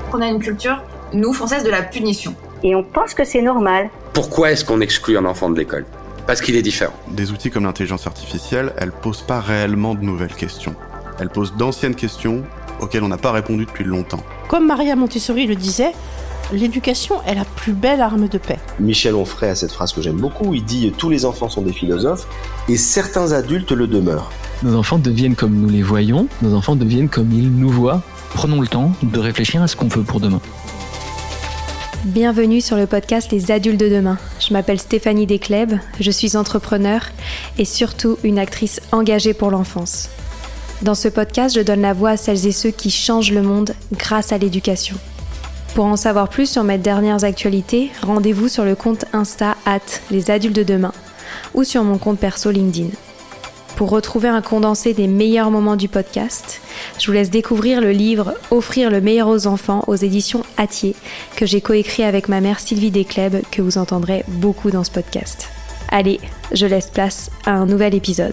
qu'on a une culture, nous, françaises, de la punition. Et on pense que c'est normal. Pourquoi est-ce qu'on exclut un enfant de l'école ? Parce qu'il est différent. Des outils comme l'intelligence artificielle, elles posent pas réellement de nouvelles questions. Elles posent d'anciennes questions auxquelles on n'a pas répondu depuis longtemps. Comme Maria Montessori le disait, l'éducation est la plus belle arme de paix. Michel Onfray a cette phrase que j'aime beaucoup, il dit « Tous les enfants sont des philosophes et certains adultes le demeurent ». Nos enfants deviennent comme nous les voyons, nos enfants deviennent comme ils nous voient. Prenons le temps de réfléchir à ce qu'on veut pour demain. Bienvenue sur le podcast Les Adultes de demain. Je m'appelle Stéphanie Desclèbes, je suis entrepreneur et surtout une actrice engagée pour l'enfance. Dans ce podcast, je donne la voix à celles et ceux qui changent le monde grâce à l'éducation. Pour en savoir plus sur mes dernières actualités, rendez-vous sur le compte Insta @lesadultesdedemain ou sur mon compte perso LinkedIn. Pour retrouver un condensé des meilleurs moments du podcast, je vous laisse découvrir le livre « Offrir le meilleur aux enfants » aux éditions Hatier, que j'ai coécrit avec ma mère Sylvie Desclèbes, que vous entendrez beaucoup dans ce podcast. Allez, je laisse place à un nouvel épisode.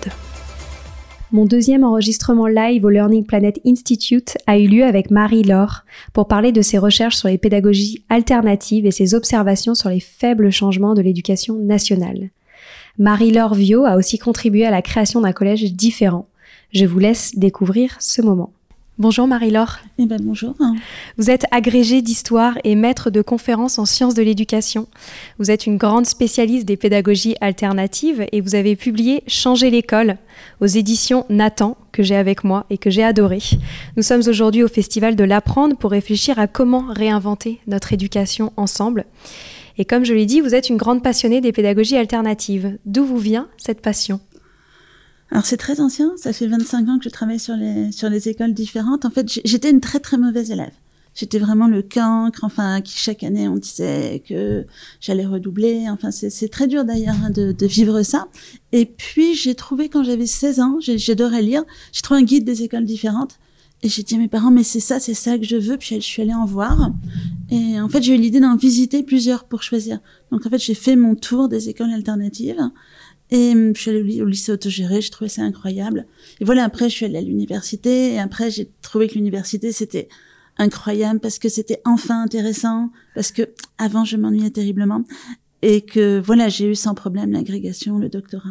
Mon deuxième enregistrement live au Learning Planet Institute a eu lieu avec Marie-Laure pour parler de ses recherches sur les pédagogies alternatives et ses observations sur les faibles changements de l'éducation nationale. Marie-Laure Viau a aussi contribué à la création d'un collège différent. Je vous laisse découvrir ce moment. Bonjour Marie-Laure. Bonjour. Vous êtes agrégée d'histoire et maître de conférences en sciences de l'éducation. Vous êtes une grande spécialiste des pédagogies alternatives et vous avez publié « Changer l'école » aux éditions Nathan, que j'ai avec moi et que j'ai adoré. Nous sommes aujourd'hui au Festival de l'Apprendre pour réfléchir à comment réinventer notre éducation ensemble. Et comme je l'ai dit, vous êtes une grande passionnée des pédagogies alternatives. D'où vous vient cette passion ? Alors c'est très ancien, ça fait 25 ans que je travaille sur les écoles différentes. En fait, j'étais une très très mauvaise élève. J'étais vraiment le cancre, qui chaque année on disait que j'allais redoubler. C'est très dur d'ailleurs de vivre ça. Et puis j'ai trouvé, quand j'avais 16 ans, j'adorais lire, j'ai trouvé un guide des écoles différentes. Et j'ai dit à mes parents, mais c'est ça que je veux. Puis je suis allée en voir. Et en fait, j'ai eu l'idée d'en visiter plusieurs pour choisir. Donc en fait, j'ai fait mon tour des écoles alternatives. Et je suis allée au lycée autogéré, j'ai trouvé ça incroyable. Et voilà, après, je suis allée à l'université. Et après, j'ai trouvé que l'université, c'était incroyable parce que c'était enfin intéressant. Parce que avant, je m'ennuyais terriblement. Et que voilà, j'ai eu sans problème l'agrégation, le doctorat,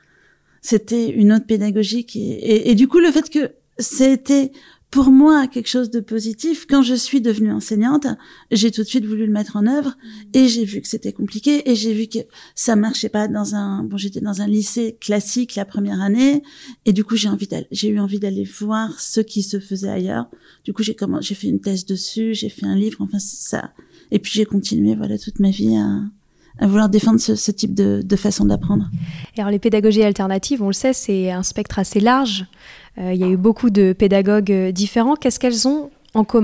C'était une autre pédagogie et du coup, le fait que c'était pour moi quelque chose de positif. Quand je suis devenue enseignante, j'ai tout de suite voulu le mettre en œuvre et j'ai vu que c'était compliqué et j'ai vu que ça marchait pas j'étais dans un lycée classique la première année et du coup j'ai eu envie d'aller voir ce qui se faisait ailleurs. Du coup j'ai fait une thèse dessus, j'ai fait un livre, c'est ça. Et puis j'ai continué toute ma vie à vouloir défendre ce type de façon d'apprendre. Et alors les pédagogies alternatives, on le sait, c'est un spectre assez large. Il y a eu beaucoup de pédagogues différents. Qu'est-ce qu'elles ont en commun ?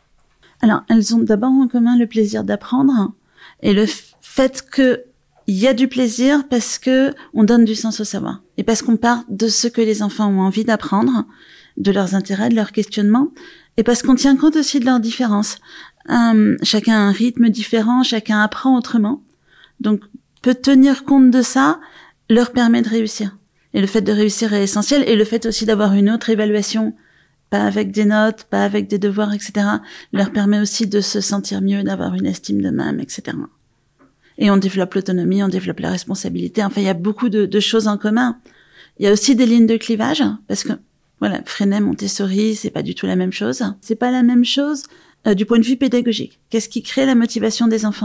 Alors, elles ont d'abord en commun le plaisir d'apprendre et le fait qu'il y a du plaisir parce que on donne du sens au savoir et parce qu'on part de ce que les enfants ont envie d'apprendre, de leurs intérêts, de leurs questionnements et parce qu'on tient compte aussi de leurs différences. Chacun a un rythme différent, chacun apprend autrement. Donc, peut tenir compte de ça leur permet de réussir. Et le fait de réussir est essentiel. Et le fait aussi d'avoir une autre évaluation, pas avec des notes, pas avec des devoirs, etc., leur permet aussi de se sentir mieux, d'avoir une estime d'eux-mêmes, etc. Et on développe l'autonomie, on développe la responsabilité. Il y a beaucoup de choses en commun. Il y a aussi des lignes de clivage, parce que, Freinet, Montessori, c'est pas du tout la même chose. C'est pas la même chose du point de vue pédagogique. Qu'est-ce qui crée la motivation des enfants ?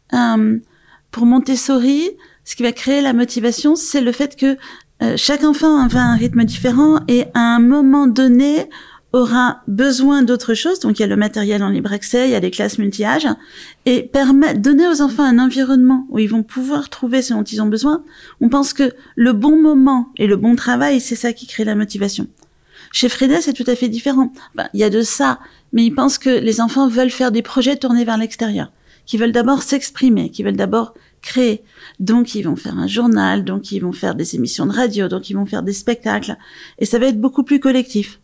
Pour Montessori, ce qui va créer la motivation, c'est le fait que chaque enfant a un rythme différent et à un moment donné aura besoin d'autre chose. Donc il y a le matériel en libre accès, il y a les classes multi-âges et donner aux enfants un environnement où ils vont pouvoir trouver ce dont ils ont besoin. On pense que le bon moment et le bon travail, c'est ça qui crée la motivation. Chez Freinet, c'est tout à fait différent. Il y a de ça, mais ils pensent que les enfants veulent faire des projets tournés vers l'extérieur, qui veulent d'abord s'exprimer, qui veulent d'abord créer. Donc, ils vont faire un journal, donc ils vont faire des émissions de radio, donc ils vont faire des spectacles. Et ça va être beaucoup plus collectif.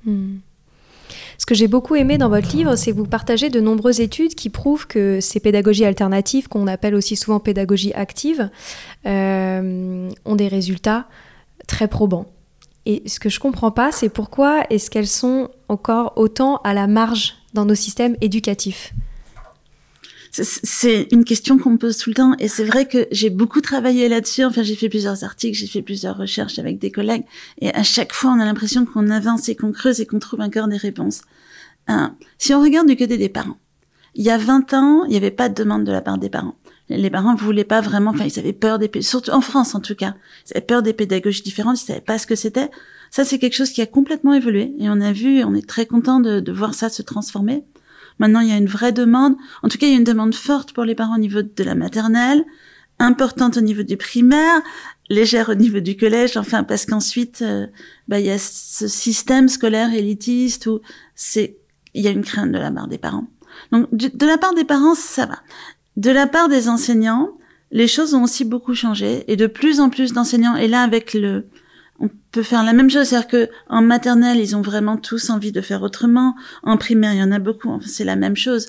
Ce que j'ai beaucoup aimé dans votre livre, c'est que vous partagez de nombreuses études qui prouvent que ces pédagogies alternatives, qu'on appelle aussi souvent pédagogie active, ont des résultats très probants. Et ce que je comprends pas, c'est pourquoi est-ce qu'elles sont encore autant à la marge dans nos systèmes éducatifs ? C'est une question qu'on me pose tout le temps, et c'est vrai que j'ai beaucoup travaillé là-dessus. Enfin, j'ai fait plusieurs articles, j'ai fait plusieurs recherches avec des collègues, et à chaque fois, on a l'impression qu'on avance et qu'on creuse et qu'on trouve encore des réponses. Si on regarde du côté des parents, il y a 20 ans, il n'y avait pas de demande de la part des parents. Les parents voulaient pas vraiment, enfin, ils avaient peur surtout en France en tout cas, ils avaient peur des pédagogies différentes, ils savaient pas ce que c'était. Ça, c'est quelque chose qui a complètement évolué, et on est très content de voir ça se transformer. Maintenant, il y a une vraie demande. En tout cas, il y a une demande forte pour les parents au niveau de la maternelle, importante au niveau du primaire, légère au niveau du collège. Enfin, parce qu'ensuite, il y a ce système scolaire élitiste où il y a une crainte de la part des parents. Donc, de la part des parents, ça va. De la part des enseignants, les choses ont aussi beaucoup changé, et de plus en plus d'enseignants. Et là, on peut faire la même chose, c'est-à-dire que en maternelle, ils ont vraiment tous envie de faire autrement. En primaire, il y en a beaucoup. Enfin, c'est la même chose.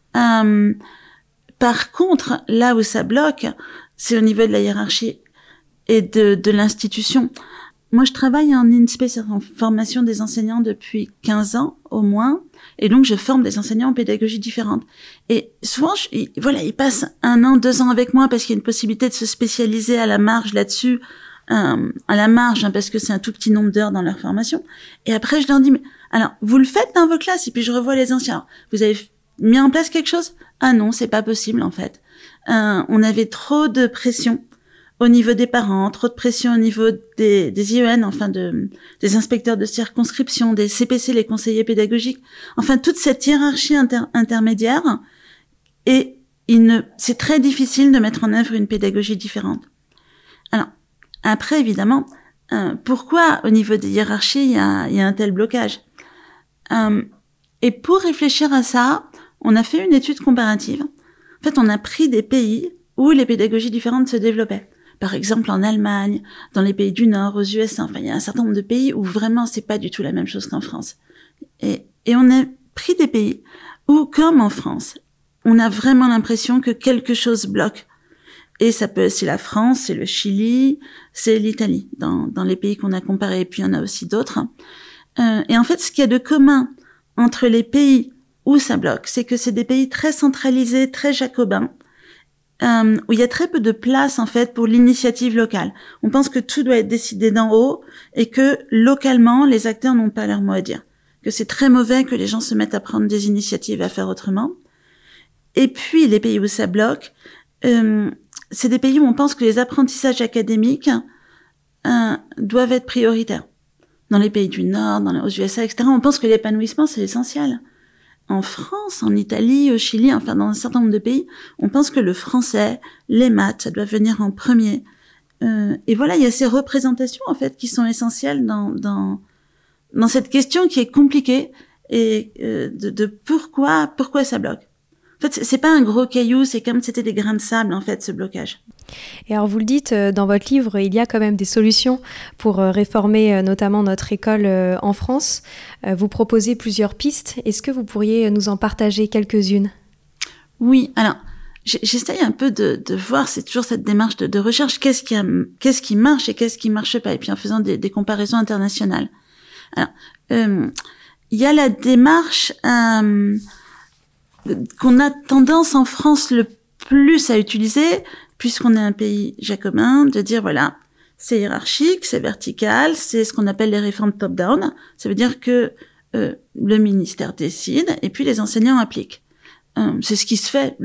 Par contre, là où ça bloque, c'est au niveau de la hiérarchie et de l'institution. Moi, je travaille en INSPE, en formation des enseignants depuis 15 ans au moins, et donc je forme des enseignants en pédagogie différente. Et souvent, ils passent 1 an, 2 ans avec moi parce qu'il y a une possibilité de se spécialiser à la marge là-dessus. À la marge, parce que c'est un tout petit nombre d'heures dans leur formation. Et après, je leur dis, mais alors, vous le faites dans vos classes, et puis je revois les anciens. Alors, vous avez mis en place quelque chose? Ah non, c'est pas possible, en fait. On avait trop de pression au niveau des parents, trop de pression au niveau des IEN, enfin des inspecteurs de circonscription, des CPC, les conseillers pédagogiques. Enfin, toute cette hiérarchie intermédiaire. Et c'est très difficile de mettre en œuvre une pédagogie différente. Alors, après, évidemment, pourquoi au niveau des hiérarchies, il y a un tel blocage? Et pour réfléchir à ça, on a fait une étude comparative. En fait, on a pris des pays où les pédagogies différentes se développaient. Par exemple, en Allemagne, dans les pays du Nord, aux USA. Enfin, il y a un certain nombre de pays où vraiment, c'est pas du tout la même chose qu'en France. Et on a pris des pays où, comme en France, on a vraiment l'impression que quelque chose bloque. Et c'est la France, c'est le Chili, c'est l'Italie, dans les pays qu'on a comparés, et puis il y en a aussi d'autres. Et en fait, ce qu'il y a de commun entre les pays où ça bloque, c'est que c'est des pays très centralisés, très jacobins, où il y a très peu de place, en fait, pour l'initiative locale. On pense que tout doit être décidé d'en haut, et que, localement, les acteurs n'ont pas leur mot à dire. Que c'est très mauvais que les gens se mettent à prendre des initiatives, à faire autrement. Et puis, les pays où ça bloque, c'est des pays où on pense que les apprentissages académiques doivent être prioritaires. Dans les pays du Nord, aux USA, etc., on pense que l'épanouissement, c'est essentiel. En France, en Italie, au Chili, enfin dans un certain nombre de pays, on pense que le français, les maths, ça doit venir en premier. Et voilà, il y a ces représentations, en fait, qui sont essentielles dans cette question qui est compliquée, et de pourquoi ça bloque. En fait, c'est pas un gros caillou, c'est comme si c'était des grains de sable, en fait, ce blocage. Et alors, vous le dites, dans votre livre, il y a quand même des solutions pour réformer notamment notre école en France. Vous proposez plusieurs pistes. Est-ce que vous pourriez nous en partager quelques-unes? Oui, alors, j'essaye un peu de voir, c'est toujours cette démarche de recherche, qu'est-ce qui marche et qu'est-ce qui marche pas, et puis en faisant des comparaisons internationales. Alors, il y a la démarche qu'on a tendance en France le plus à utiliser, puisqu'on est un pays jacobin, de dire voilà, c'est hiérarchique, c'est vertical, c'est ce qu'on appelle les réformes top-down. Ça veut dire que le ministère décide et puis les enseignants appliquent. C'est ce qui se fait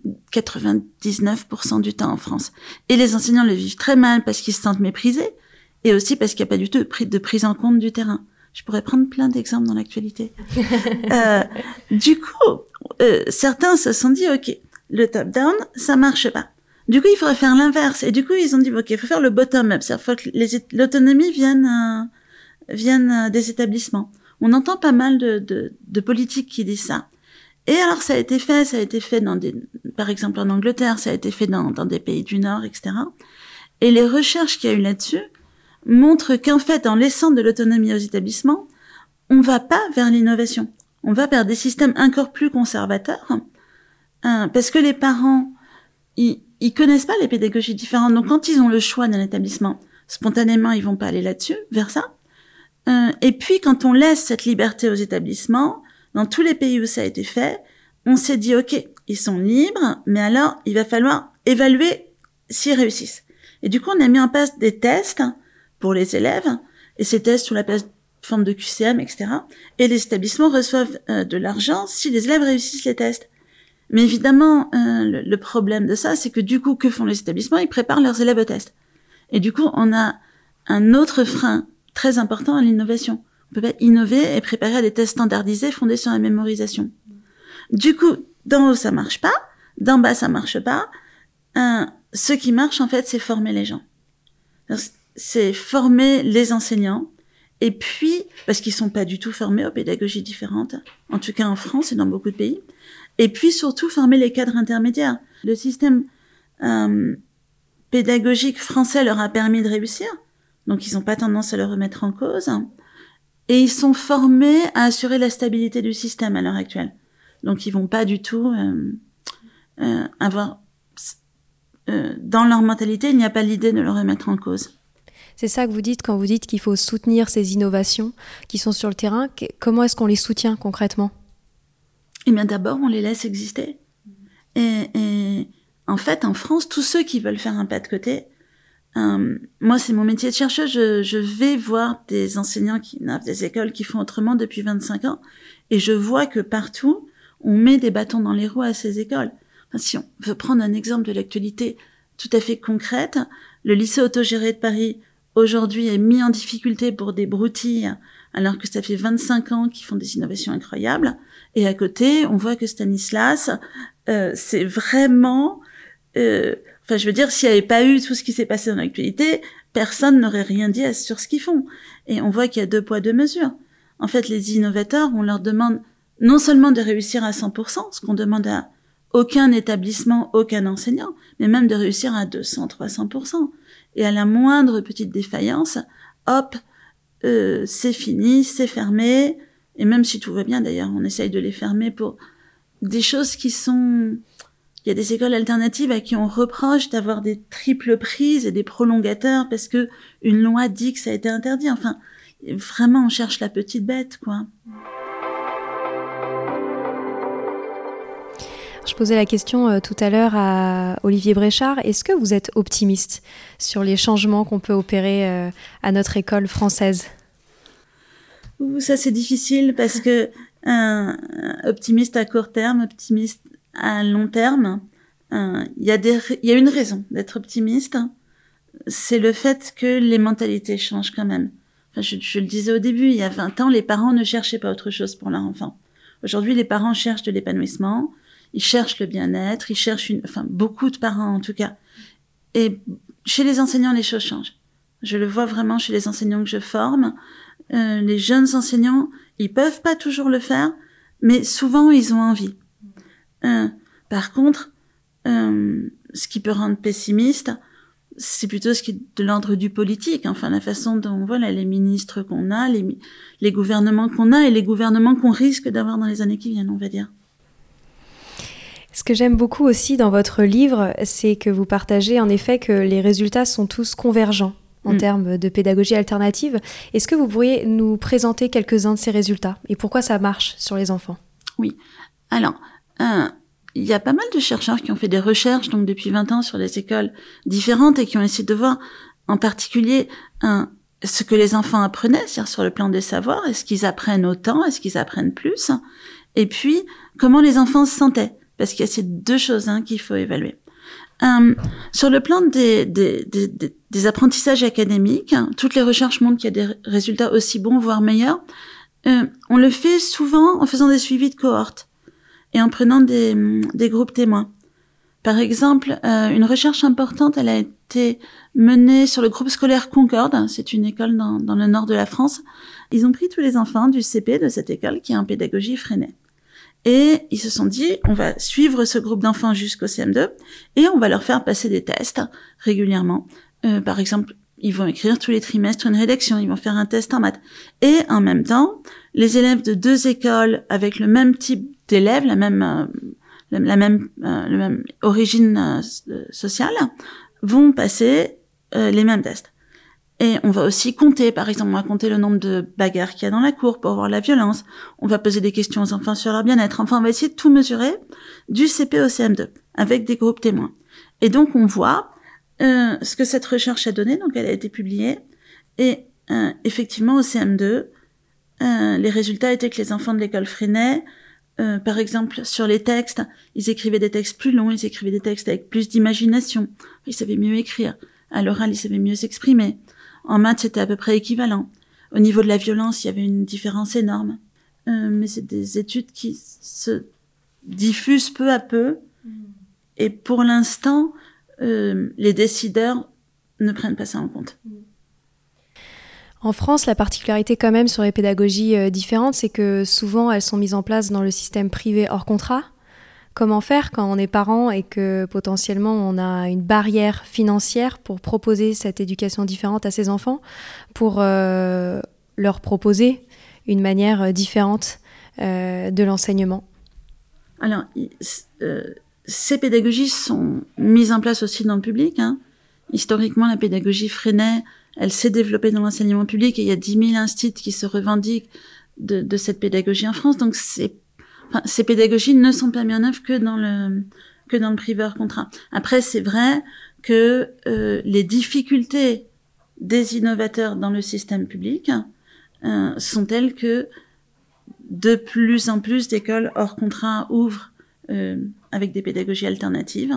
99% du temps en France. Et les enseignants le vivent très mal parce qu'ils se sentent méprisés, et aussi parce qu'il n'y a pas du tout de prise en compte du terrain. Je pourrais prendre plein d'exemples dans l'actualité. Du coup, certains se sont dit, OK, le top-down, ça marche pas. Du coup, il faudrait faire l'inverse. Et du coup, ils ont dit, OK, il faut faire le bottom-up. C'est-à-dire faut que l'autonomie vienne des établissements. On entend pas mal de politiques qui disent ça. Et alors, ça a été fait par exemple en Angleterre, ça a été fait dans des pays du Nord, etc. Et les recherches qu'il y a eu là-dessus montrent qu'en fait, en laissant de l'autonomie aux établissements, on va pas vers l'innovation. On va vers des systèmes encore plus conservateurs, parce que les parents, ils connaissent pas les pédagogies différentes. Donc, quand ils ont le choix d'un établissement, spontanément, ils vont pas aller là-dessus, vers ça. Et puis, quand on laisse cette liberté aux établissements, dans tous les pays où ça a été fait, on s'est dit, OK, ils sont libres, mais alors, il va falloir évaluer s'ils réussissent. Et du coup, on a mis en place des tests pour les élèves, et ces tests sous la forme de QCM, etc. Et les établissements reçoivent de l'argent si les élèves réussissent les tests. Mais évidemment, le problème de ça, c'est que du coup, que font les établissements? Ils préparent leurs élèves au test. Et du coup, on a un autre frein très important à l'innovation. On peut pas innover et préparer à des tests standardisés fondés sur la mémorisation. Du coup, d'en haut, ça marche pas. D'en bas, ça marche pas. Ce qui marche, en fait, c'est former les gens. C'est former les enseignants. Et puis, parce qu'ils sont pas du tout formés aux pédagogies différentes, en tout cas en France et dans beaucoup de pays. Et puis surtout former les cadres intermédiaires. Le système pédagogique français leur a permis de réussir, donc ils n'ont pas tendance à le remettre en cause. Et ils sont formés à assurer la stabilité du système à l'heure actuelle. Donc ils vont pas du tout avoir... dans leur mentalité, il n'y a pas l'idée de le remettre en cause. C'est ça que vous dites quand vous dites qu'il faut soutenir ces innovations qui sont sur le terrain. Comment est-ce qu'on les soutient concrètement ? Eh bien d'abord, on les laisse exister. Et en fait, en France, tous ceux qui veulent faire un pas de côté, moi c'est mon métier de chercheuse, je vais voir des enseignants qui innovent, des écoles qui font autrement depuis 25 ans, et je vois que partout, on met des bâtons dans les roues à ces écoles. Enfin, si on veut prendre un exemple de l'actualité tout à fait concrète, le lycée autogéré de Paris, aujourd'hui, est mis en difficulté pour des broutilles, alors que ça fait 25 ans qu'ils font des innovations incroyables. Et à côté, on voit que Stanislas, c'est vraiment... Enfin, je veux dire, s'il n'y avait pas eu tout ce qui s'est passé dans l'actualité, personne n'aurait rien dit sur ce qu'ils font. Et on voit qu'il y a 2 poids, 2 mesures. En fait, les innovateurs, on leur demande non seulement de réussir à 100%, ce qu'on demande à aucun établissement, aucun enseignant, mais même de réussir à 200, 300%. Et à la moindre petite défaillance, hop, c'est fini, c'est fermé. Et même si tout va bien, d'ailleurs, on essaye de les fermer pour des choses qui sont... Il y a des écoles alternatives à qui on reproche d'avoir des triples prises et des prolongateurs parce que une loi dit que ça a été interdit. Enfin, vraiment, on cherche la petite bête, quoi. Je posais la question tout à l'heure à Olivier Bréchard. Est-ce que vous êtes optimiste sur les changements qu'on peut opérer à notre école française ? Ça, c'est difficile parce que optimiste à court terme, optimiste à long terme, il y a une raison d'être optimiste. C'est le fait que les mentalités changent quand même. Enfin, je le disais au début, il y a 20 ans, les parents ne cherchaient pas autre chose pour leur enfant. Aujourd'hui, les parents cherchent de l'épanouissement. Ils cherchent le bien-être, ils cherchent beaucoup de parents en tout cas. Et chez les enseignants, les choses changent. Je le vois vraiment chez les enseignants que je forme. Les jeunes enseignants, ils peuvent pas toujours le faire, mais souvent ils ont envie. Par contre, ce qui peut rendre pessimiste, c'est plutôt ce qui est de l'ordre du politique. Enfin, la façon dont voilà les ministres qu'on a, les gouvernements qu'on a et les gouvernements qu'on risque d'avoir dans les années qui viennent, on va dire. Ce que j'aime beaucoup aussi dans votre livre, c'est que vous partagez en effet que les résultats sont tous convergents en termes de pédagogie alternative. Est-ce que vous pourriez nous présenter quelques-uns de ces résultats et pourquoi ça marche sur les enfants ? Oui. Alors, il y a pas mal de chercheurs qui ont fait des recherches donc depuis 20 ans sur les écoles différentes et qui ont essayé de voir en particulier ce que les enfants apprenaient, c'est-à-dire sur le plan des savoirs. Est-ce qu'ils apprennent autant ? Est-ce qu'ils apprennent plus ? Et puis, comment les enfants se sentaient ? Parce qu'il y a ces 2 choses qu'il faut évaluer. Sur le plan des apprentissages académiques, toutes les recherches montrent qu'il y a des résultats aussi bons, voire meilleurs. On le fait souvent en faisant des suivis de cohortes et en prenant des groupes témoins. Par exemple, une recherche importante, elle a été menée sur le groupe scolaire Concorde. C'est une école dans le nord de la France. Ils ont pris tous les enfants du CP de cette école qui est en pédagogie freinée. Et ils se sont dit, on va suivre ce groupe d'enfants jusqu'au CM2 et on va leur faire passer des tests régulièrement. Par exemple, ils vont écrire tous les trimestres une rédaction, ils vont faire un test en maths. Et en même temps, les élèves de 2 écoles avec le même type d'élèves, la même origine sociale, vont passer les mêmes tests. Et on va aussi compter, par exemple, on va compter le nombre de bagarres qu'il y a dans la cour pour voir la violence. On va poser des questions aux enfants sur leur bien-être. Enfin, on va essayer de tout mesurer du CP au CM2 avec des groupes témoins. Et donc, on voit ce que cette recherche a donné. Donc, elle a été publiée. Et effectivement, au CM2, les résultats étaient que les enfants de l'école Freinet, par exemple, sur les textes, ils écrivaient des textes plus longs, ils écrivaient des textes avec plus d'imagination. Ils savaient mieux écrire. À l'oral, ils savaient mieux s'exprimer. En maths, c'était à peu près équivalent. Au niveau de la violence, il y avait une différence énorme. Mais c'est des études qui se diffusent peu à peu. Et pour l'instant, les décideurs ne prennent pas ça en compte. En France, la particularité quand même sur les pédagogies différentes, c'est que souvent elles sont mises en place dans le système privé hors contrat. Comment faire quand on est parent et que potentiellement on a une barrière financière pour proposer cette éducation différente à ses enfants, pour leur proposer une manière différente de l'enseignement? Alors, ces pédagogies sont mises en place aussi dans le public. Historiquement, la pédagogie Freinet, elle s'est développée dans l'enseignement public et il y a 10 000 instituts qui se revendiquent de cette pédagogie en France. Donc, ces pédagogies ne sont pas mises en œuvre que dans le privé hors contrat. Après, c'est vrai que les difficultés des innovateurs dans le système public sont telles que de plus en plus d'écoles hors contrat ouvrent avec des pédagogies alternatives.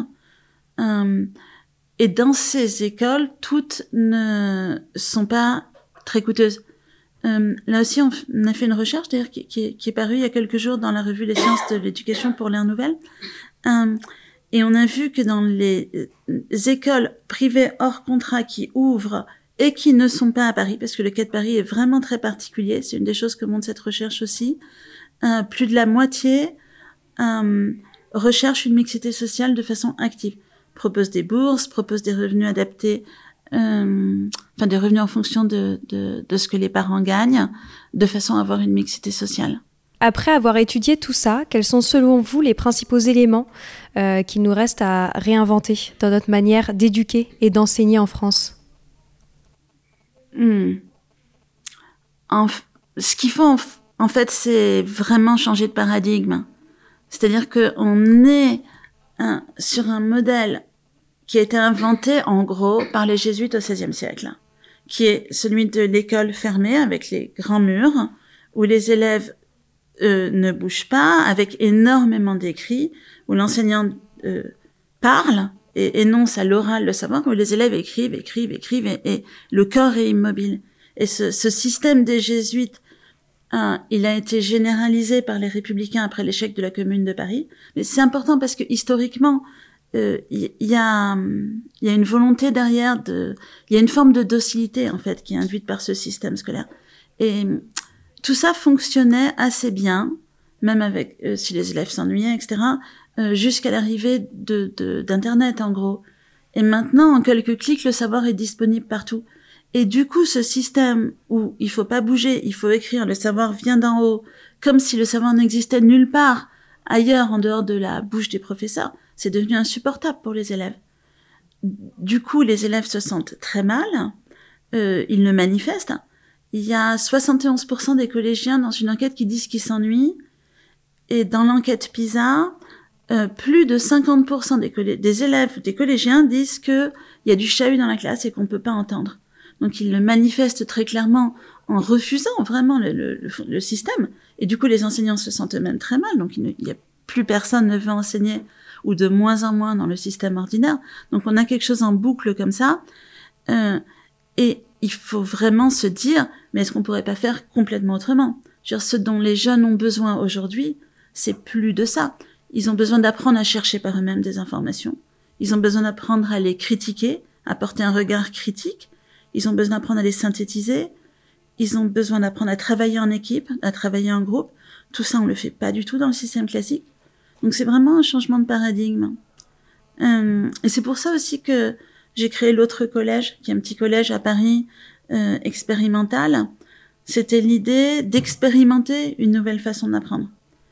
Et dans ces écoles, toutes ne sont pas très coûteuses. Là aussi, on a fait une recherche d'ailleurs qui est parue il y a quelques jours dans la revue Les Sciences de l'éducation pour l'ère nouvelle. Et on a vu que dans les écoles privées hors contrat qui ouvrent et qui ne sont pas à Paris, parce que le cas de Paris est vraiment très particulier, c'est une des choses que montre cette recherche aussi, plus de la moitié recherche une mixité sociale de façon active. Propose des bourses, propose des revenus adaptés, des revenus en fonction de ce que les parents gagnent, de façon à avoir une mixité sociale. Après avoir étudié tout ça, quels sont selon vous les principaux éléments qu'il nous reste à réinventer dans notre manière d'éduquer et d'enseigner en France? Ce qu'il faut en fait, c'est vraiment changer de paradigme. C'est-à-dire qu'on est sur un modèle qui a été inventé en gros par les jésuites au XVIe siècle, qui est celui de l'école fermée avec les grands murs, où les élèves ne bougent pas, avec énormément d'écrits, où l'enseignant parle et énonce à l'oral le savoir, où les élèves écrivent et le corps est immobile. Et ce système des jésuites, il a été généralisé par les républicains après l'échec de la Commune de Paris. Mais c'est important parce que historiquement, il y a une volonté derrière il y a une forme de docilité en fait qui est induite par ce système scolaire. Et tout ça fonctionnait assez bien, même avec si les élèves s'ennuyaient, etc. Jusqu'à l'arrivée d'Internet en gros. Et maintenant, en quelques clics, le savoir est disponible partout. Et du coup, ce système où il faut pas bouger, il faut écrire, le savoir vient d'en haut, comme si le savoir n'existait nulle part ailleurs en dehors de la bouche des professeurs, c'est devenu insupportable pour les élèves. Du coup, les élèves se sentent très mal, ils le manifestent. Il y a 71% des collégiens dans une enquête qui disent qu'ils s'ennuient, et dans l'enquête PISA, plus de 50% des élèves, des collégiens disent que il y a du chahut dans la classe et qu'on peut pas entendre. Donc ils le manifestent très clairement en refusant vraiment le système. Et du coup, les enseignants se sentent eux-mêmes très mal. Donc il y a plus personne ne veut enseigner, ou de moins en moins dans le système ordinaire. Donc on a quelque chose en boucle comme ça. Et il faut vraiment se dire, mais est-ce qu'on pourrait pas faire complètement autrement? Je veux dire, ce dont les jeunes ont besoin aujourd'hui, c'est plus de ça. Ils ont besoin d'apprendre à chercher par eux-mêmes des informations. Ils ont besoin d'apprendre à les critiquer, à porter un regard critique. Ils ont besoin d'apprendre à les synthétiser. Ils ont besoin d'apprendre à travailler en équipe, à travailler en groupe. Tout ça, on le fait pas du tout dans le système classique. Donc c'est vraiment un changement de paradigme. Et c'est pour ça aussi que j'ai créé l'autre collège, qui est un petit collège à Paris, expérimental. C'était l'idée d'expérimenter une nouvelle façon d'apprendre.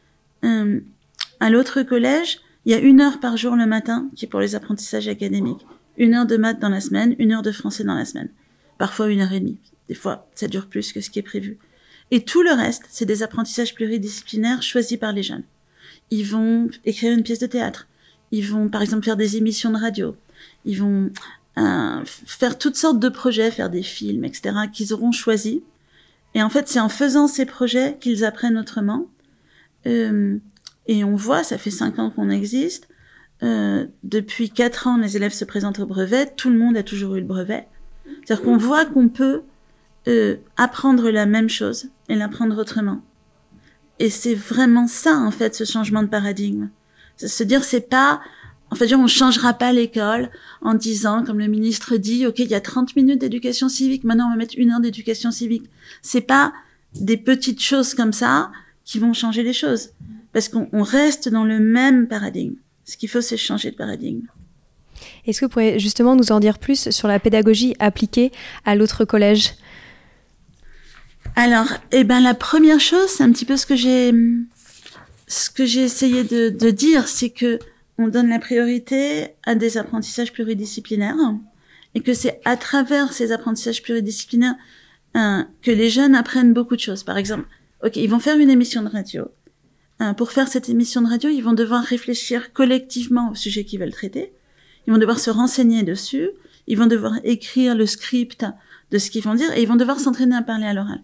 À l'autre collège, il y a 1 heure par jour le matin qui est pour les apprentissages académiques. 1 heure de maths dans la semaine, 1 heure de français dans la semaine. parfois 1h30. Des fois, ça dure plus que ce qui est prévu. Et tout le reste, c'est des apprentissages pluridisciplinaires choisis par les jeunes. Ils vont écrire une pièce de théâtre. Ils vont, par exemple, faire des émissions de radio. Ils vont faire toutes sortes de projets, faire des films, etc., qu'ils auront choisis. Et en fait, c'est en faisant ces projets qu'ils apprennent autrement. Et on voit, ça fait 5 ans qu'on existe. Depuis 4 ans, les élèves se présentent au brevet. Tout le monde a toujours eu le brevet. C'est-à-dire qu'on voit qu'on peut apprendre la même chose et l'apprendre autrement. Et c'est vraiment ça, en fait, ce changement de paradigme. C'est se dire, c'est pas... En fait, on changera pas l'école en disant, comme le ministre dit, OK, il y a 30 minutes d'éducation civique, maintenant on va mettre 1 heure d'éducation civique. C'est pas des petites choses comme ça qui vont changer les choses. Parce qu'on reste dans le même paradigme. Ce qu'il faut, c'est changer de paradigme. Est-ce que vous pourriez justement nous en dire plus sur la pédagogie appliquée à l'autre collège ? Alors, la première chose, c'est un petit peu ce que j'ai essayé de dire, c'est que on donne la priorité à des apprentissages pluridisciplinaires et que c'est à travers ces apprentissages pluridisciplinaires que les jeunes apprennent beaucoup de choses. Par exemple, ils vont faire une émission de radio. Pour faire cette émission de radio, ils vont devoir réfléchir collectivement au sujet qu'ils veulent traiter. Ils vont devoir se renseigner dessus. Ils vont devoir écrire le script de ce qu'ils vont dire et ils vont devoir s'entraîner à parler à l'oral.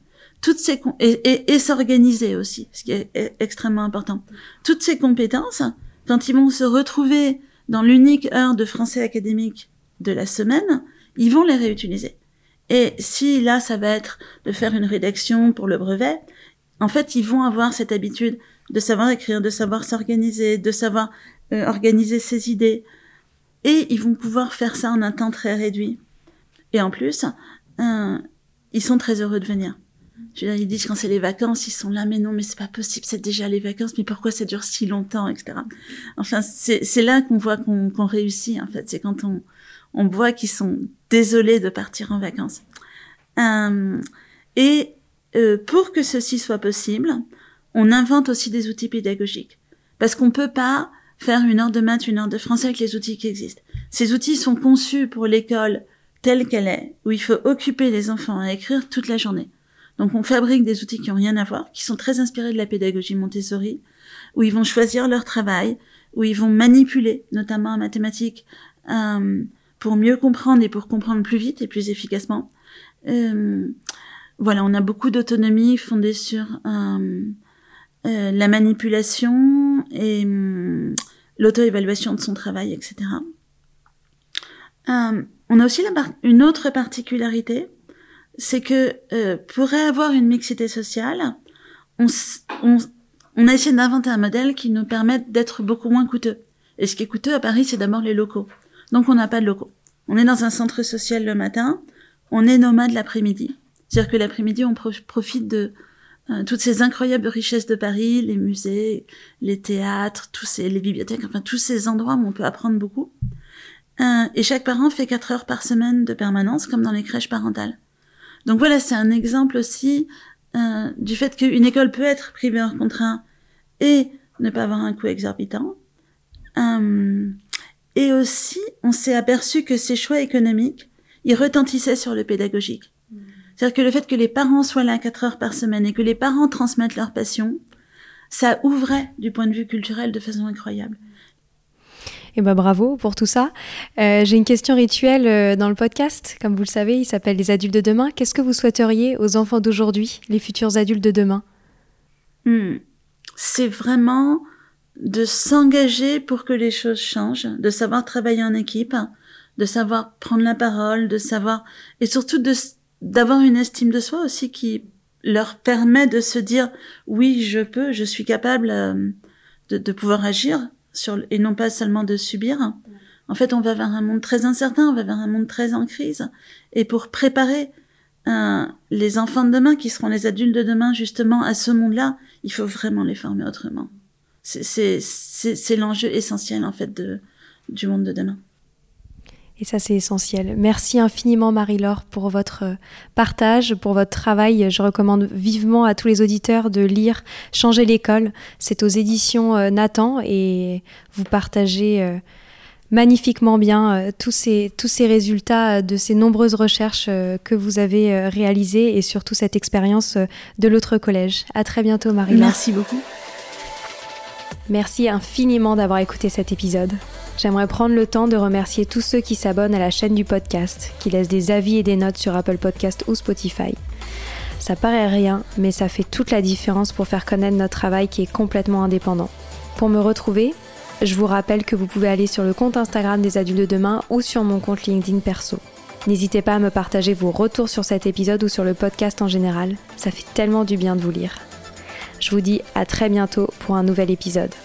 Et s'organiser aussi, ce qui est extrêmement important. Toutes ces compétences, quand ils vont se retrouver dans l'unique heure de français académique de la semaine, ils vont les réutiliser. Et si là, ça va être de faire une rédaction pour le brevet, en fait, ils vont avoir cette habitude de savoir écrire, de savoir s'organiser, de savoir organiser ses idées. Et ils vont pouvoir faire ça en un temps très réduit. Et en plus, ils sont très heureux de venir. Je veux dire, ils disent quand c'est les vacances, ils sont là, mais non, mais c'est pas possible, c'est déjà les vacances, mais pourquoi ça dure si longtemps, etc. Enfin, c'est là qu'on voit qu'on réussit, en fait. C'est quand on voit qu'ils sont désolés de partir en vacances. Pour que ceci soit possible, on invente aussi des outils pédagogiques. Parce qu'on peut pas faire 1 heure de maths, 1 heure de français avec les outils qui existent. Ces outils sont conçus pour l'école telle qu'elle est, où il faut occuper les enfants à écrire toute la journée. Donc on fabrique des outils qui ont rien à voir, qui sont très inspirés de la pédagogie Montessori, où ils vont choisir leur travail, où ils vont manipuler, notamment en mathématiques, pour mieux comprendre et pour comprendre plus vite et plus efficacement. Voilà, on a beaucoup d'autonomie fondée sur la manipulation et l'auto-évaluation de son travail, etc. On a aussi une autre particularité, c'est que pour avoir une mixité sociale, on a essayé d'inventer un modèle qui nous permette d'être beaucoup moins coûteux. Et ce qui est coûteux à Paris, c'est d'abord les locaux. Donc on n'a pas de locaux. On est dans un centre social le matin, on est nomade l'après-midi. C'est-à-dire que l'après-midi, on profite de toutes ces incroyables richesses de Paris, les musées, les théâtres, les bibliothèques, enfin tous ces endroits où on peut apprendre beaucoup. Et chaque parent fait 4 heures par semaine de permanence, comme dans les crèches parentales. Donc voilà, c'est un exemple aussi du fait qu'une école peut être privée hors contrat et ne pas avoir un coût exorbitant. Et aussi, on s'est aperçu que ces choix économiques, ils retentissaient sur le pédagogique. C'est-à-dire que le fait que les parents soient là 4 heures par semaine et que les parents transmettent leur passion, ça ouvrait du point de vue culturel de façon incroyable. Eh ben bravo pour tout ça. J'ai une question rituelle dans le podcast. Comme vous le savez, il s'appelle Les adultes de demain. Qu'est-ce que vous souhaiteriez aux enfants d'aujourd'hui, les futurs adultes de demain ? C'est vraiment de s'engager pour que les choses changent, de savoir travailler en équipe, de savoir prendre la parole, de savoir... Et surtout d'avoir une estime de soi aussi qui leur permet de se dire « Oui, je suis capable de pouvoir agir ». Et non pas seulement de subir. En fait, on va vers un monde très incertain, on va vers un monde très en crise. Et pour préparer les enfants de demain, qui seront les adultes de demain, justement, à ce monde-là, il faut vraiment les former autrement. C'est l'enjeu essentiel, en fait, du monde de demain. Et ça, c'est essentiel. Merci infiniment, Marie-Laure, pour votre partage, pour votre travail. Je recommande vivement à tous les auditeurs de lire « Changer l'école ». C'est aux éditions Nathan et vous partagez magnifiquement bien tous ces résultats de ces nombreuses recherches que vous avez réalisées et surtout cette expérience de l'autre collège. À très bientôt, Marie-Laure. Merci beaucoup. Merci infiniment d'avoir écouté cet épisode. J'aimerais prendre le temps de remercier tous ceux qui s'abonnent à la chaîne du podcast, qui laissent des avis et des notes sur Apple Podcast ou Spotify. Ça paraît rien, mais ça fait toute la différence pour faire connaître notre travail qui est complètement indépendant. Pour me retrouver, je vous rappelle que vous pouvez aller sur le compte Instagram des Adultes de Demain ou sur mon compte LinkedIn perso. N'hésitez pas à me partager vos retours sur cet épisode ou sur le podcast en général, ça fait tellement du bien de vous lire. Je vous dis à très bientôt pour un nouvel épisode.